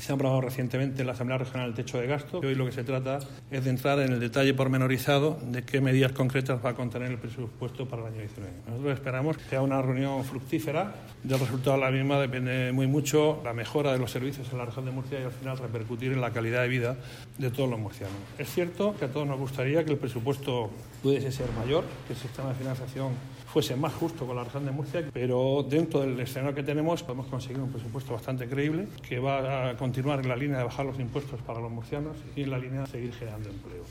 Se ha aprobado recientemente en la Asamblea Regional el techo de gasto. Hoy lo que se trata es de entrar en el detalle pormenorizado de qué medidas concretas va a contener el presupuesto para el año 19. Nosotros esperamos que sea una reunión fructífera. Del resultado de la misma depende muy mucho la mejora de los servicios en la región de Murcia y al final repercutir en la calidad de vida de todos los murcianos. Es cierto que a todos nos gustaría que el presupuesto pudiese ser mayor, que el sistema de financiación fuese más justo con la región de Murcia, pero dentro del escenario que tenemos podemos conseguir un presupuesto bastante creíble que va a continuar en la línea de bajar los impuestos para los murcianos y en la línea de seguir generando empleo.